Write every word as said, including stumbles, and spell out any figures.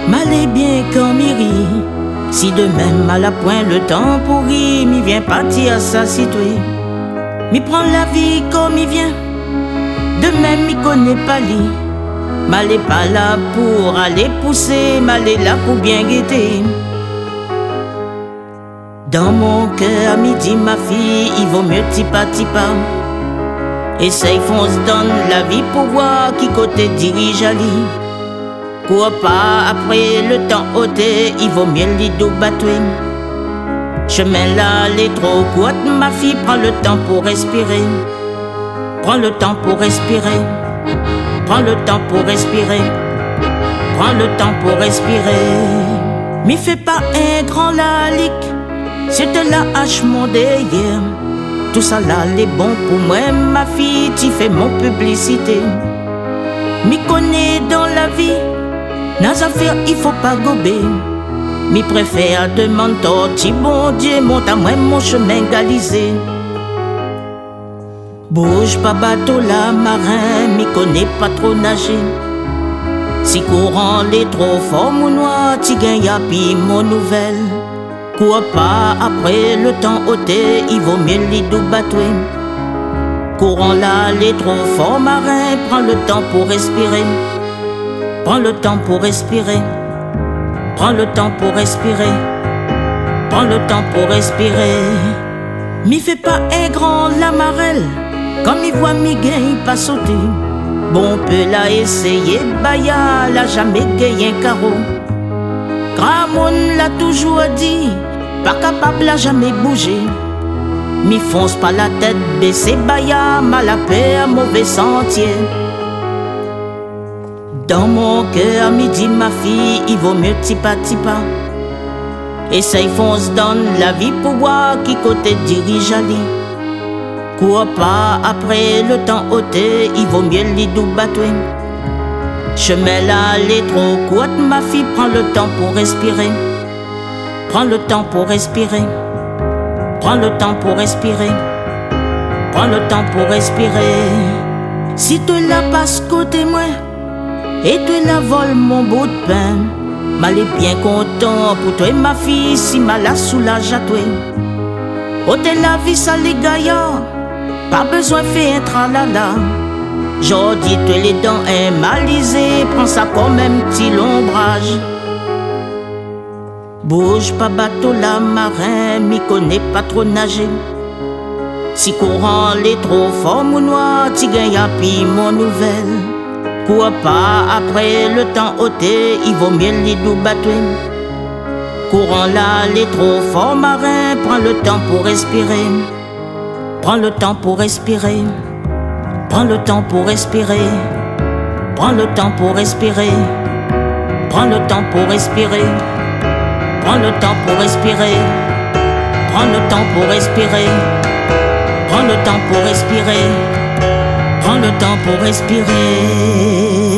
M'allez bien comme il rit. Si de même à la pointe le temps pourri, m'y vient partir sa citoyen. M'y prend la vie comme il vient. De même m'y connaît pas lui. M'allez pas là pour aller pousser, m'allez là pour bien guetter. Dans mon cœur à midi ma fille, il vaut mieux tipa tipa. Essaye fonce donne la vie pour voir qui côté dirige à lui. Cours pas après le temps ôté, il vaut mieux les deux batouer. Chemin là, les trop court, ma fille, prends le temps pour respirer. Prends le temps pour respirer. Prends le temps pour respirer. Prends le temps pour respirer. M'y fais pas un grand lalique, c'est de la hache mon derrière. Tout ça là, les bon pour moi, ma fille, tu fais mon publicité. M'y connais dans la vie. Nas affaires, il faut pas gober. Mi préfère demander torti, bon Dieu, monte à moi mon chemin galisé. Bouge pas bateau là, marin, mi connais pas trop nager. Si courant les trop fort, mon noir, ti gagne à pi mon nouvelle. Cours pas après le temps ôté, il vaut mieux les deux batouer. Courant là, les trop fort, marin, prends le temps pour respirer. Prends le temps pour respirer. Prends le temps pour respirer. Prends le temps pour respirer. M'y fais pas un grand lamarelle. Comme il voit mi gagne pas sauter. Bon peut la essayer, baya l'a jamais gagné un carreau. Gramon l'a toujours dit, pas capable l'a jamais bougé. Mi fonce pas la tête baissée, baya mal à paix, mauvais sentier. Dans mon cœur, midi ma fille, il vaut mieux tipa tipa. Essaye fonce donne la vie pour voir qui côté dirige à lui. Cours pas après le temps ôté, il vaut mieux les deux batouer. Chemin là, les trop court, ma fille, prends le temps pour respirer. Prends le temps pour respirer. Prends le temps pour respirer. Prends le temps pour respirer. Si tu la passes côté moi, et tu la voles mon bout de pain, m'allez bien content pour toi et ma fille, si ma la soulage à toi. Ôte la vie, ça les gaillards, pas besoin de faire un tralala. J'ordis te les dents malisées, prends ça comme un petit lombrage. Bouge pas bateau la marin, m'y connais pas trop nager. Si courant les trop fort, mon noir, tu gagnes à pi mon nouvelle. Cours pas après le temps ôté, il vaut mieux les deux batouer. Courant là, les trop forts marins, prends le temps pour respirer. Prends le temps pour respirer. Prends le temps pour respirer. Prends le temps pour respirer. Prends le temps pour respirer. Prends le temps pour respirer. Prends le temps pour respirer. Prends le temps pour respirer. Prends le temps pour respirer.